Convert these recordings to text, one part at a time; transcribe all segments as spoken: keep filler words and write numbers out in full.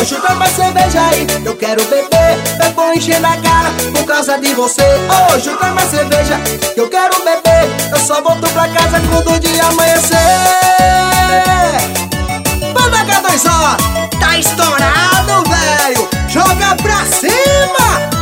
Ô, junta mais cerveja aí, eu quero beber. Eu vou encher na cara por causa de você. Ô, junta mais cerveja, eu quero beber. Eu só volto pra casa quando o dia amanhecer. Banda K dois O, tá estourado, velho. Joga pra cima.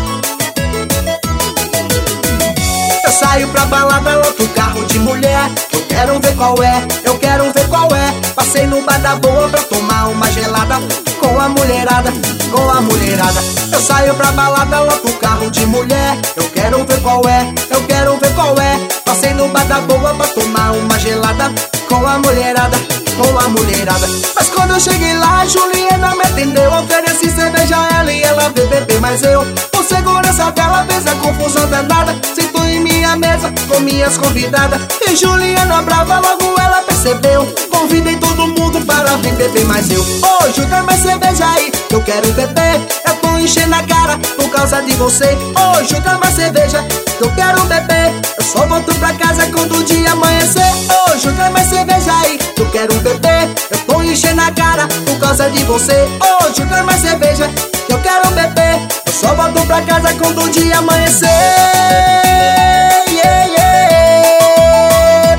Eu saio pra balada, outro carro de mulher. Eu quero ver qual é, eu quero ver qual é. Passei no bar da boa pra tomar uma gelada com a mulherada, com a mulherada. Eu saio pra balada, outro carro de mulher. Eu quero ver qual é, eu quero ver qual é. Passei no bar da boa pra tomar uma gelada com a mulherada, com a mulherada. Mas quando eu cheguei lá, a Juliana me atendeu. Ofereci cerveja a ela e ela veio beber, mas eu, por segurança dela, fez a confusão danada. Sentou em minha mesa com minhas convidadas. E Juliana brava, logo ela percebeu. Convidei todo mundo para vir beber, mas eu, ô, oh, junta mais cerveja aí, eu quero beber. Eu tô enchendo a cara por causa de você. Ô, oh, junta mais cerveja, eu quero beber. Eu só volto pra casa quando o dia amanhecer. Ô, oh, junta mais cerveja aí, eu quero beber. Eu tô enchendo a cara por causa de você. Ô, oh, junta mais cerveja, eu quero beber. Eu só volto pra casa quando o dia amanhecer. Yeah, yeah.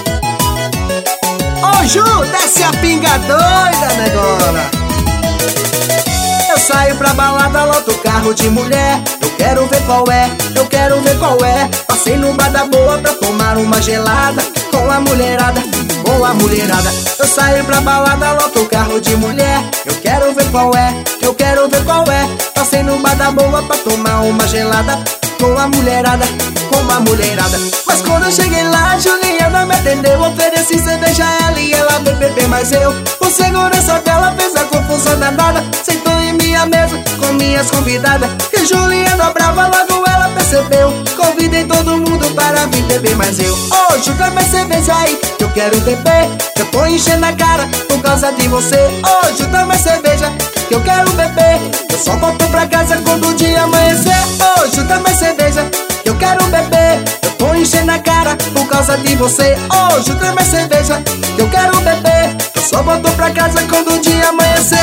Ô, Ju, desce a pinga doida, negona. Eu saio pra balada, loto carro de mulher. Eu quero ver qual é, eu quero ver qual é. Passei no bar da boa pra tomar uma gelada com a mulherada, com a mulherada. Eu saio pra balada, loto carro de mulher. Eu quero ver qual é, eu quero ver qual é. Passei no bar da boa pra tomar uma gelada com a mulherada, com a mulherada. Mas quando eu cheguei lá, a Juliana me atendeu. Ofereci cerveja a ela e ela veio beber, mas eu, por segurança dela, fez a confusão danada. Sentou em minha mesa com minhas convidadas. E Juliana brava, logo ela percebeu. Convidei todo mundo para vir beber, mas eu, ô, oh, junta mais cerveja aí, eu quero beber. Eu tô enchendo a cara por causa de você. Ô, oh, junta mais cerveja, que eu quero beber. Eu só volto pra casa quando o dia amanhecer. Ô, oh, junta mais cerveja, que eu quero beber. Eu tô enchendo a cara por causa de você. Ô, oh, junta mais cerveja, que eu quero beber. Eu só volto pra casa quando o dia amanhecer.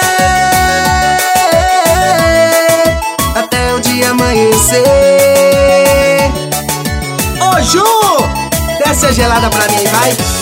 Até o dia amanhecer. Ô, Ju, desce a gelada pra mim, vai.